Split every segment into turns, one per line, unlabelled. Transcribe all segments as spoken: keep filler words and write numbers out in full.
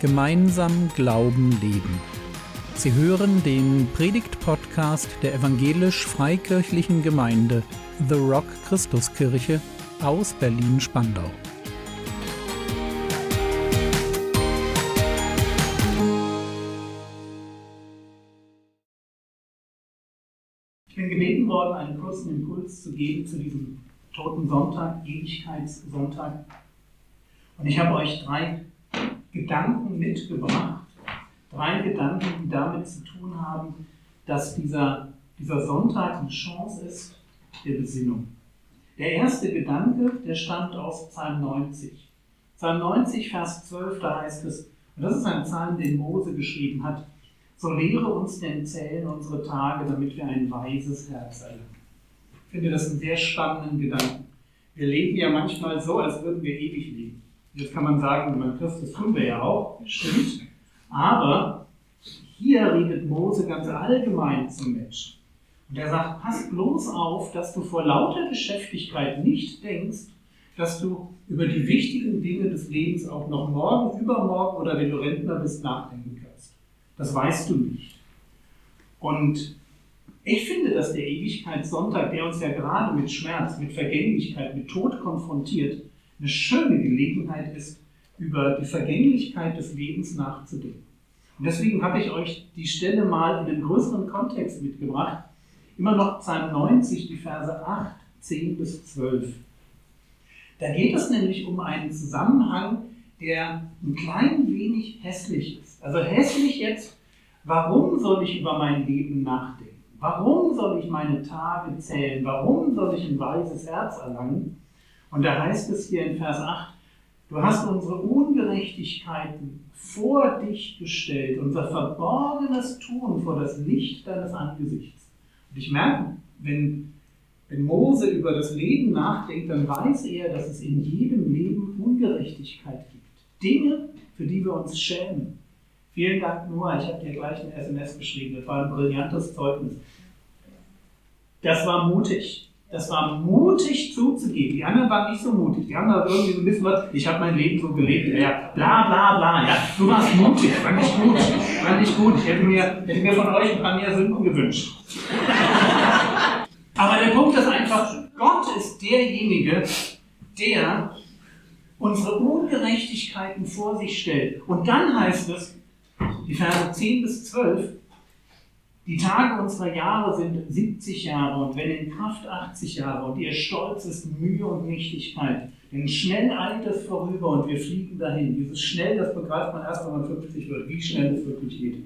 Gemeinsam Glauben leben. Sie hören den Predigt-Podcast der evangelisch-freikirchlichen Gemeinde The Rock Christuskirche aus Berlin-Spandau.
Ich bin gebeten worden, einen kurzen Impuls zu geben zu diesem Toten Sonntag, Ewigkeitssonntag. Und ich habe euch drei Gedanken mitgebracht, drei Gedanken, die damit zu tun haben, dass dieser, dieser Sonntag eine Chance ist der Besinnung. Der erste Gedanke, der stammt aus Psalm neunzig. Psalm neunzig, Vers zwölf, da heißt es, und das ist ein Psalm, den Mose geschrieben hat, so lehre uns denn zählen unsere Tage, damit wir ein weises Herz erlangen. Ich finde das einen sehr spannenden Gedanken. Wir leben ja manchmal so, als würden wir ewig leben. Jetzt kann man sagen, wenn man Christus tun wir ja auch, stimmt. Aber hier redet Mose ganz allgemein zum Menschen. Und er sagt, pass bloß auf, dass du vor lauter Geschäftigkeit nicht denkst, dass du über die wichtigen Dinge des Lebens auch noch morgen, übermorgen oder wenn du Rentner bist, nachdenken kannst. Das weißt du nicht. Und ich finde, dass der Ewigkeitssonntag, der uns ja gerade mit Schmerz, mit Vergänglichkeit, mit Tod konfrontiert, eine schöne Gelegenheit ist, über die Vergänglichkeit des Lebens nachzudenken. Und deswegen habe ich euch die Stelle mal in einen größeren Kontext mitgebracht. Immer noch Psalm neunzig, die Verse acht, zehn bis zwölf. Da geht es nämlich um einen Zusammenhang, der ein klein wenig hässlich ist. Also hässlich jetzt, warum soll ich über mein Leben nachdenken? Warum soll ich meine Tage zählen? Warum soll ich ein weises Herz erlangen? Und da heißt es hier in Vers acht, du hast unsere Ungerechtigkeiten vor dich gestellt, unser verborgenes Tun vor das Licht deines Angesichts. Und ich merke, wenn, wenn Mose über das Leben nachdenkt, dann weiß er, dass es in jedem Leben Ungerechtigkeit gibt. Dinge, für die wir uns schämen. Vielen Dank, Noah, ich habe dir gleich eine S M S geschrieben, das war ein brillantes Zeugnis. Das war mutig. Das war mutig zuzugeben. Die anderen waren nicht so mutig. Die haben da irgendwie so ein bisschen was, ich habe mein Leben so gelebt. Ja, bla bla bla. Ja, du warst mutig. Fand ich gut. Fand ich gut. Ich hätte mir, hätte mir von euch ein paar mehr Sünden gewünscht. Aber der Punkt ist einfach, Gott ist derjenige, der unsere Ungerechtigkeiten vor sich stellt. Und dann heißt es, die Verse zehn bis zwölf, die Tage unserer Jahre sind siebzig Jahre und wenn in Kraft achtzig Jahre und ihr Stolz ist Mühe und Nichtigkeit. Denn schnell eilt es vorüber und wir fliegen dahin. Dieses schnell, das begreift man erst, wenn man fünfzig wird, wie schnell es wirklich geht.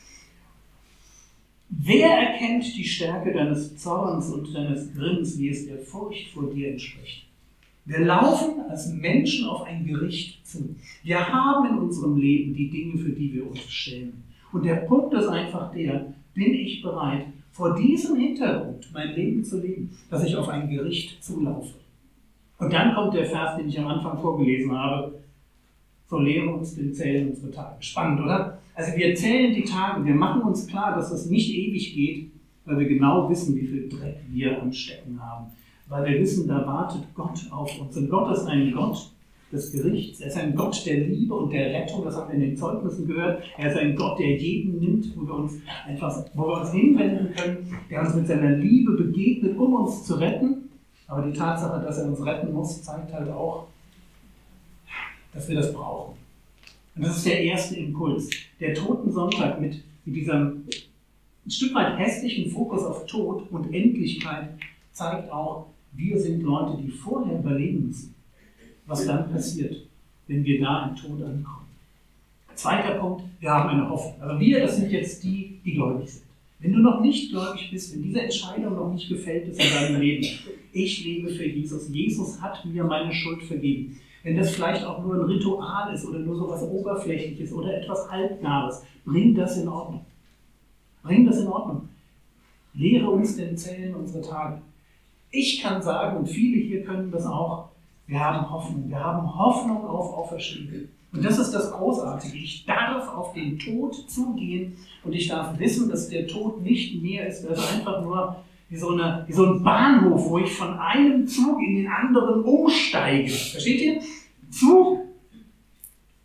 Wer erkennt die Stärke deines Zorns und deines Grimms, wie es der Furcht vor dir entspricht? Wir laufen als Menschen auf ein Gericht zu. Wir haben in unserem Leben die Dinge, für die wir uns schämen. Und der Punkt ist einfach der, bin ich bereit, vor diesem Hintergrund mein Leben zu leben, dass ich auf ein Gericht zulaufe. Und dann kommt der Vers, den ich am Anfang vorgelesen habe, so lehre uns den Zählen unsere Tage. Spannend, oder? Also wir zählen die Tage, wir machen uns klar, dass das nicht ewig geht, weil wir genau wissen, wie viel Dreck wir am Stecken haben. Weil wir wissen, da wartet Gott auf uns. Und Gott ist ein Gott des Gerichts. Er ist ein Gott der Liebe und der Rettung, das haben wir in den Zeugnissen gehört. Er ist ein Gott, der jeden nimmt, wo wir uns einfach, wo wir uns hinwenden können, der uns mit seiner Liebe begegnet, um uns zu retten. Aber die Tatsache, dass er uns retten muss, zeigt halt auch, dass wir das brauchen. Und das ist der erste Impuls. Der Totensonntag mit, mit diesem ein Stück weit hässlichen Fokus auf Tod und Endlichkeit zeigt auch, wir sind Leute, die vorher überleben müssen. Was dann passiert, wenn wir da im Tod ankommen. Zweiter Punkt, wir haben eine Hoffnung. Aber wir, das sind jetzt die, die gläubig sind. Wenn du noch nicht gläubig bist, wenn diese Entscheidung noch nicht gefällt ist in deinem Leben, ich lebe für Jesus, Jesus hat mir meine Schuld vergeben. Wenn das vielleicht auch nur ein Ritual ist oder nur so etwas Oberflächliches oder etwas Halbgares, bring das in Ordnung. Bring das in Ordnung. Lehre uns denn zählen unsere Tage. Ich kann sagen, und viele hier können das auch, wir haben Hoffnung. Wir haben Hoffnung auf Auferstehung. Und das ist das Großartige. Ich darf auf den Tod zugehen und ich darf wissen, dass der Tod nicht mehr ist als einfach nur wie so, eine, wie so ein Bahnhof, wo ich von einem Zug in den anderen umsteige. Versteht ihr? Zug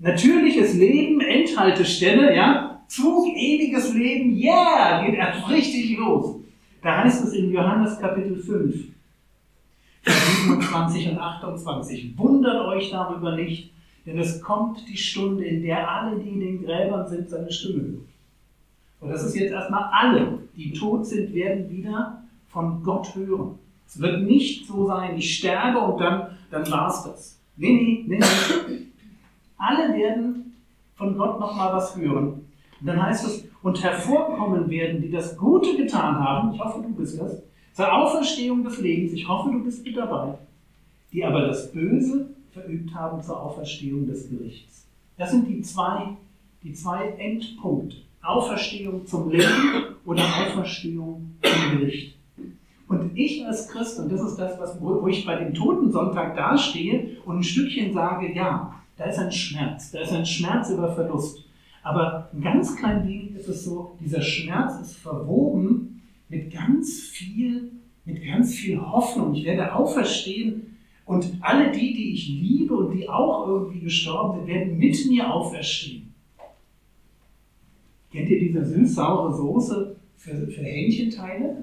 Natürliches Leben, Endhaltestelle, ja, Zug, ewiges Leben, yeah, geht erst richtig los. Da heißt es in Johannes Kapitel fünf, siebenundzwanzig und achtundzwanzig, wundert euch darüber nicht, denn es kommt die Stunde, in der alle, die in den Gräbern sind, seine Stimme hören. Und das ist jetzt erstmal alle, die tot sind, werden wieder von Gott hören. Es wird nicht so sein, ich sterbe und dann, dann war es das. Nee, nee, nee, nee. Alle werden von Gott nochmal was hören. Und dann heißt es, und hervorkommen werden, die das Gute getan haben, ich hoffe, du bist das, zur Auferstehung des Lebens, ich hoffe, du bist mit dabei, die aber das Böse verübt haben zur Auferstehung des Gerichts. Das sind die zwei, die zwei Endpunkte. Auferstehung zum Leben oder Auferstehung zum Gericht. Und ich als Christ, und das ist das, was, wo ich bei dem Totensonntag dastehe und ein Stückchen sage, ja, da ist ein Schmerz, da ist ein Schmerz über Verlust. Aber ein ganz klein wenig ist es so, dieser Schmerz ist verwoben mit ganz viel, mit ganz viel Hoffnung. Ich werde auferstehen und alle die, die ich liebe und die auch irgendwie gestorben sind, werden mit mir auferstehen. Kennt ihr diese süß-saure Soße für, für Hähnchenteile?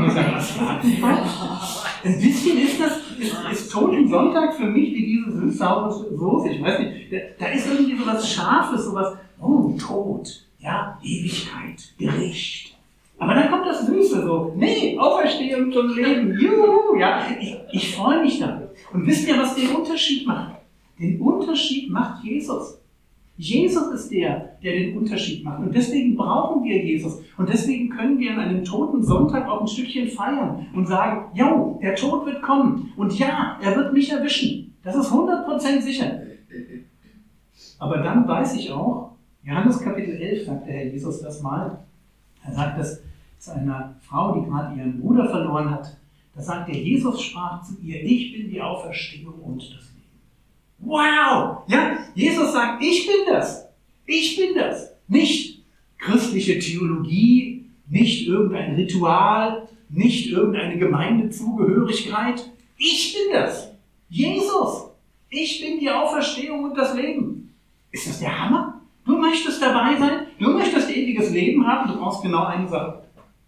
Ein bisschen ist das, ist, ist Totensonntag für mich wie diese süß-saure Soße. Ich weiß nicht, da, da ist irgendwie so was Scharfes, so was, oh, Tod, ja, Ewigkeit, Gericht. Aber dann kommt das Süße so, nee, Auferstehung zum Leben, juhu, ja, ich, ich freue mich damit. Und wisst ihr, was den Unterschied macht? Den Unterschied macht Jesus. Jesus ist der, der den Unterschied macht. Und deswegen brauchen wir Jesus. Und deswegen können wir an einem toten Sonntag auch ein Stückchen feiern und sagen, jo, der Tod wird kommen. Und ja, er wird mich erwischen. Das ist hundert Prozent sicher. Aber dann weiß ich auch, Johannes Kapitel elf sagt der Herr Jesus das mal. Er sagt das zu einer Frau, die gerade ihren Bruder verloren hat. Da sagt der Jesus, sprach zu ihr, ich bin die Auferstehung und das Leben. Wow! Ja, Jesus sagt, ich bin das. Ich bin das. Nicht christliche Theologie, nicht irgendein Ritual, nicht irgendeine Gemeindezugehörigkeit. Ich bin das. Jesus. Ich bin die Auferstehung und das Leben. Ist das der Hammer? Du möchtest dabei sein? Du möchtest ewiges Leben haben? Du brauchst genau eine Sache.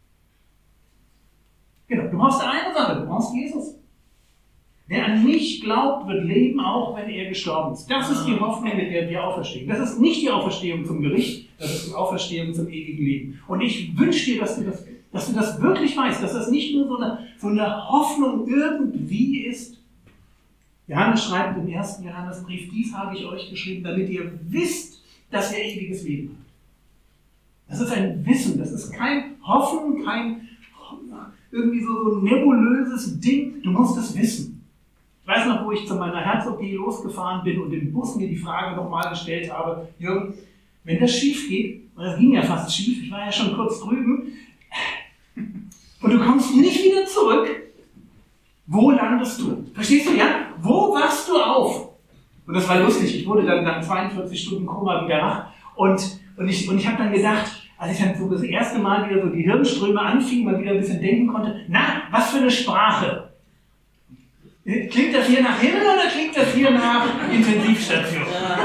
Genau, du brauchst eine Sache. Du brauchst Jesus. Wer an mich glaubt, wird leben, auch wenn er gestorben ist. Das ist die Hoffnung, mit der wir auferstehen. Das ist nicht die Auferstehung zum Gericht, das ist die Auferstehung zum ewigen Leben. Und ich wünsche dir, dass du das, dass du das wirklich weißt, dass das nicht nur so eine, so eine Hoffnung irgendwie ist. Johannes schreibt im ersten Johannesbrief, dies habe ich euch geschrieben, damit ihr wisst, dass ihr ewiges Leben habt. Das ist ein Wissen, das ist kein Hoffen, kein irgendwie so, so ein nebulöses Ding. Du musst es wissen. Ich weiß noch, wo ich zu meiner Herz-O P losgefahren bin und im Bus mir die Frage nochmal gestellt habe, Jürgen, wenn das schief geht, und das ging ja fast schief, ich war ja schon kurz drüben, und du kommst nicht wieder zurück, wo landest du? Verstehst du, ja? Wo wachst du auf? Und das war lustig, ich wurde dann nach zweiundvierzig Stunden Koma wieder wach und, und ich, und ich habe dann gedacht, als ich dann so das erste Mal wieder so die Hirnströme anfing, mal wieder ein bisschen denken konnte, na, was für eine Sprache? Klingt das hier nach Himmel oder klingt das hier nach Intensivstation?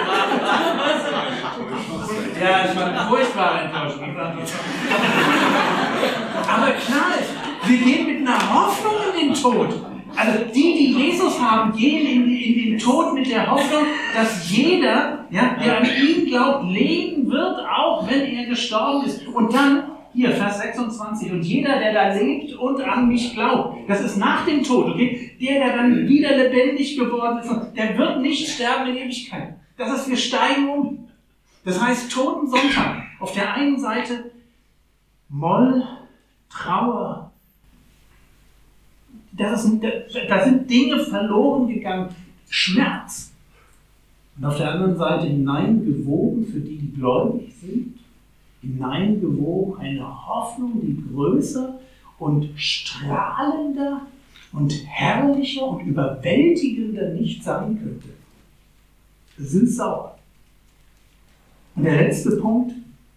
Ja, es war eine furchtbare Enttäuschung. Aber klar ist, wir gehen mit einer Hoffnung in den Tod. Also die, die Jesus haben, gehen in, in den Tod mit der Hoffnung, dass jeder, ja, der an ihn glaubt, leben wird, auch wenn er gestorben ist. Und dann, hier, Vers sechsundzwanzig, und jeder, der da lebt und an mich glaubt, das ist nach dem Tod, okay? Der, der dann wieder lebendig geworden ist, der wird nicht sterben in Ewigkeit. Das ist, wir steigen um. Das heißt, Totensonntag. Auf der einen Seite Moll, Trauer. Das ist, da sind Dinge verloren gegangen. Schmerz. Und auf der anderen Seite hineingewoben, für die, die gläubig sind, hineingewoben eine Hoffnung, die größer und strahlender und herrlicher und überwältigender nicht sein könnte. Süß-sauer. Und der letzte Punkt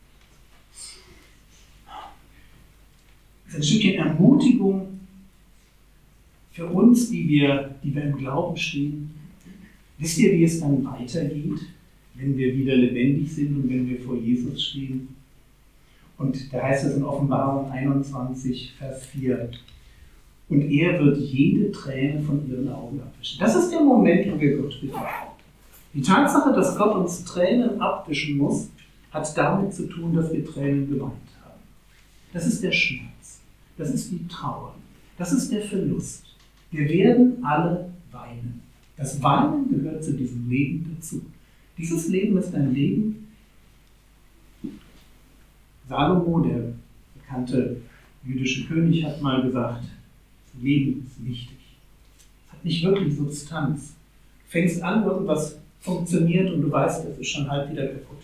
ist ein Stückchen Ermutigung für uns, die wir, die wir im Glauben stehen. Wisst ihr, wie es dann weitergeht? wenn wir wieder lebendig sind und wenn wir vor Jesus stehen. Und da heißt es in Offenbarung einundzwanzig, Vers vier, und er wird jede Träne von ihren Augen abwischen. Das ist der Moment, wo wir Gott bitten. Die Tatsache, dass Gott uns Tränen abwischen muss, hat damit zu tun, dass wir Tränen geweint haben. Das ist der Schmerz, das ist die Trauer, das ist der Verlust. Wir werden alle weinen. Das Weinen gehört zu diesem Leben dazu. Dieses Leben ist ein Leben, Salomo, der bekannte jüdische König, hat mal gesagt, das Leben ist wichtig. Es hat nicht wirklich Substanz. Du fängst an, irgendwas funktioniert und du weißt, das ist schon halb wieder kaputt.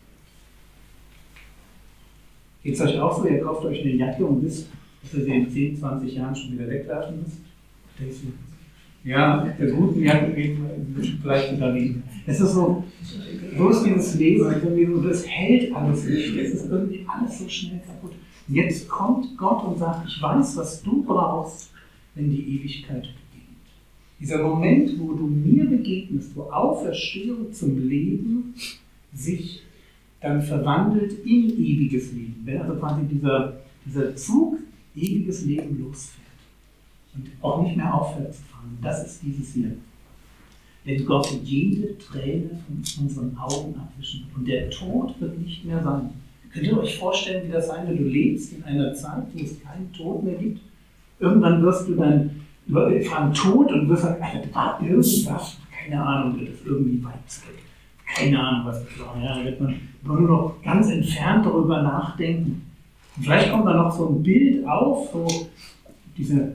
Geht es euch auch so, ihr kauft euch eine Jacke und wisst, dass ihr sie in zehn, zwanzig Jahren schon wieder wegwerfen müsst? Denkst du, ja, der guten Jacke geht vielleicht unterwegs. Es ist so, so ist dieses Leben, und es hält alles nicht. Es ist irgendwie alles so schnell kaputt. Und jetzt kommt Gott und sagt, ich weiß, was du brauchst, wenn die Ewigkeit beginnt. Dieser Moment, wo du mir begegnest, wo Auferstehung zum Leben sich dann verwandelt in ewiges Leben. Wenn also quasi dieser, dieser Zug ewiges Leben losfährt und auch nicht mehr aufhört zu fahren. Das ist dieses hier. Wenn Gott jede Träne von unseren Augen abwischen wird und der Tod wird nicht mehr sein. Könnt ihr euch vorstellen, wie das sein wird? Du lebst in einer Zeit, wo es keinen Tod mehr gibt. Irgendwann wirst du dann fragen Tod und wirst sagen, Alter, war irgendwas, keine Ahnung, wird das irgendwie weit zurück. Keine Ahnung, was das war. Ja, da wird man nur noch ganz entfernt darüber nachdenken. Und vielleicht kommt da noch so ein Bild auf, so diese,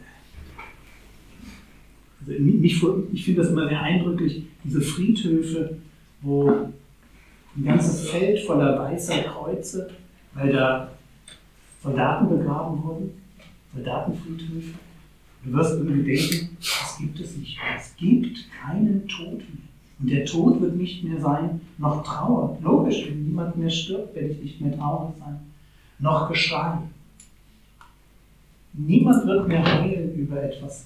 also mich, ich finde das immer sehr eindrücklich, diese Friedhöfe, wo ein ganzes Feld voller weißer Kreuze, weil da Soldaten begraben wurden, Soldatenfriedhöfe. Du wirst irgendwie denken, das gibt es nicht mehr. Es gibt keinen Tod mehr. Und der Tod wird nicht mehr sein, noch Trauer. Logisch, wenn niemand mehr stirbt, werde ich nicht mehr traurig sein. Noch Geschrei. Niemand wird mehr heulen über etwas.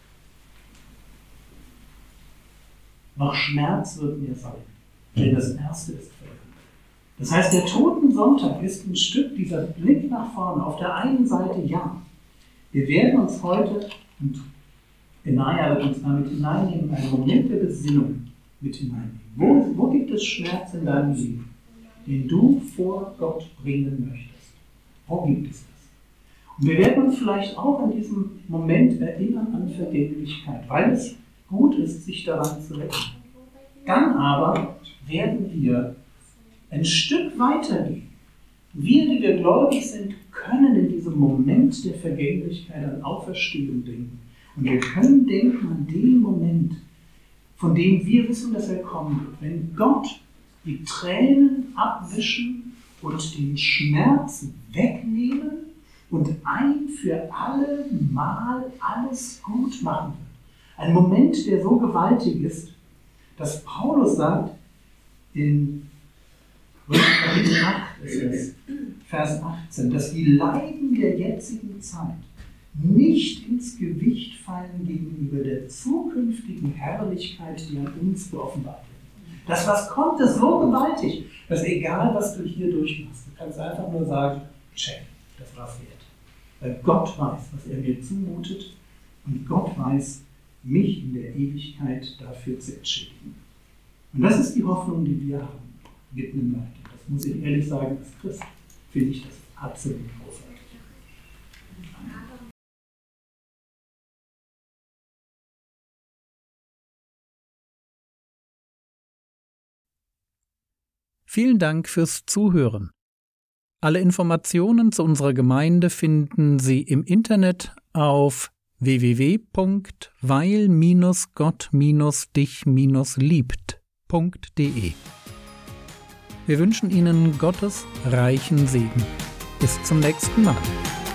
Noch Schmerz wird mehr sein, denn das Erste ist vergangen. Das heißt, der Totensonntag ist ein Stück dieser Blick nach vorne. Auf der einen Seite ja. Wir werden uns heute, und Benaja wird uns damit hineinnehmen, einen Moment der Besinnung mit hineinnehmen. Wo, wo gibt es Schmerz in deinem Leben, den du vor Gott bringen möchtest? Wo gibt es das? Und wir werden uns vielleicht auch in diesem Moment erinnern an Vergänglichkeit, weil es gut ist, sich daran zu erinnern. Dann aber werden wir ein Stück weitergehen. Wir, die wir gläubig sind, können in diesem Moment der Vergänglichkeit an Auferstehung denken. Und wir können denken an den Moment, von dem wir wissen, dass er kommen wird. Wenn Gott die Tränen abwischen und den Schmerz wegnehmen und ein für alle Mal alles gut machen wird. Ein Moment, der so gewaltig ist, dass Paulus sagt, in Kapitel acht ist es, Vers achtzehn, dass die Leiden der jetzigen Zeit nicht ins Gewicht fallen gegenüber der zukünftigen Herrlichkeit, die an uns geoffenbart wird. Das, was kommt, ist so gewaltig, dass egal, was du hier durchmachst, du kannst einfach nur sagen, check, das war's wert. Weil Gott weiß, was er mir zumutet und Gott weiß, mich in der Ewigkeit dafür zu entschädigen. Und das ist die Hoffnung, die wir haben, mitten im Leid. Und das muss ich ehrlich sagen, als Christ finde ich das absolut großartig.
Vielen Dank fürs Zuhören. Alle Informationen zu unserer Gemeinde finden Sie im Internet auf w w w punkt weil Gott dich liebt punkt de. Wir wünschen Ihnen Gottes reichen Segen. Bis zum nächsten Mal.